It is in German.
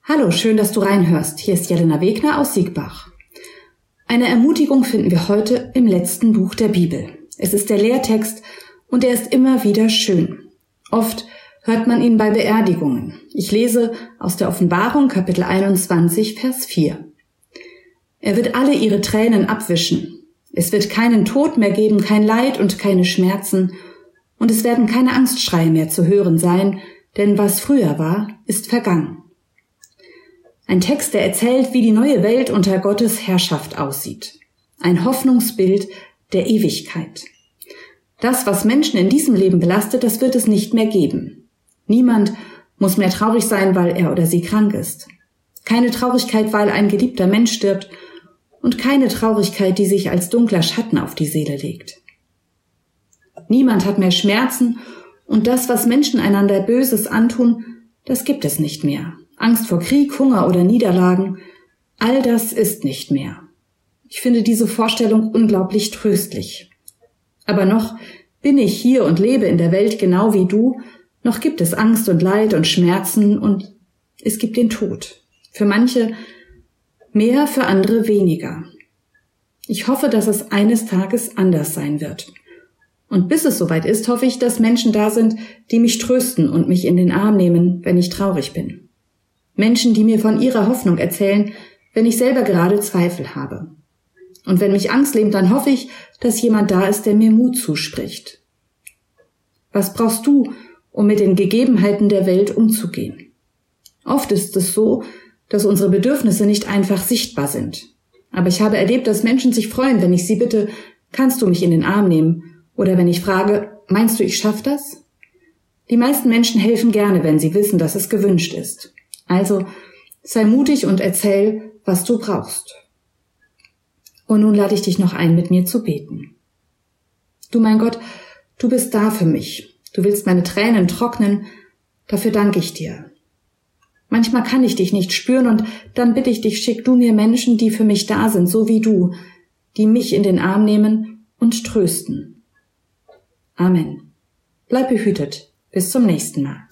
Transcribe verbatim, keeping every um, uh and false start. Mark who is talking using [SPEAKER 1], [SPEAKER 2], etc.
[SPEAKER 1] Hallo, schön, dass du reinhörst. Hier ist Jelena Wegner aus Siegbach. Eine Ermutigung finden wir heute im letzten Buch der Bibel. Es ist der Lehrtext und er ist immer wieder schön. Oft hört man ihn bei Beerdigungen. Ich lese aus der Offenbarung Kapitel einundzwanzig, Vers vier. Er wird alle ihre Tränen abwischen. Es wird keinen Tod mehr geben, kein Leid und keine Schmerzen. Und es werden keine Angstschreie mehr zu hören sein, denn was früher war, ist vergangen. Ein Text, der erzählt, wie die neue Welt unter Gottes Herrschaft aussieht. Ein Hoffnungsbild der Ewigkeit. Das, was Menschen in diesem Leben belastet, das wird es nicht mehr geben. Niemand muss mehr traurig sein, weil er oder sie krank ist. Keine Traurigkeit, weil ein geliebter Mensch stirbt und keine Traurigkeit, die sich als dunkler Schatten auf die Seele legt. Niemand hat mehr Schmerzen und das, was Menschen einander Böses antun, das gibt es nicht mehr. Angst vor Krieg, Hunger oder Niederlagen, all das ist nicht mehr. Ich finde diese Vorstellung unglaublich tröstlich. Aber noch bin ich hier und lebe in der Welt genau wie du, noch gibt es Angst und Leid und Schmerzen und es gibt den Tod. Für manche mehr, für andere weniger. Ich hoffe, dass es eines Tages anders sein wird. Und bis es soweit ist, hoffe ich, dass Menschen da sind, die mich trösten und mich in den Arm nehmen, wenn ich traurig bin. Menschen, die mir von ihrer Hoffnung erzählen, wenn ich selber gerade Zweifel habe. Und wenn mich Angst lähmt, dann hoffe ich, dass jemand da ist, der mir Mut zuspricht. Was brauchst du, um mit den Gegebenheiten der Welt umzugehen? Oft ist es so, dass unsere Bedürfnisse nicht einfach sichtbar sind. Aber ich habe erlebt, dass Menschen sich freuen, wenn ich sie bitte, kannst du mich in den Arm nehmen? Oder wenn ich frage, meinst du, ich schaffe das? Die meisten Menschen helfen gerne, wenn sie wissen, dass es gewünscht ist. Also sei mutig und erzähl, was du brauchst. Und nun lade ich dich noch ein, mit mir zu beten. Du, mein Gott, du bist da für mich. Du willst meine Tränen trocknen. Dafür danke ich dir. Manchmal kann ich dich nicht spüren und dann bitte ich dich, schick du mir Menschen, die für mich da sind, so wie du, die mich in den Arm nehmen und trösten. Amen. Bleib behütet. Bis zum nächsten Mal.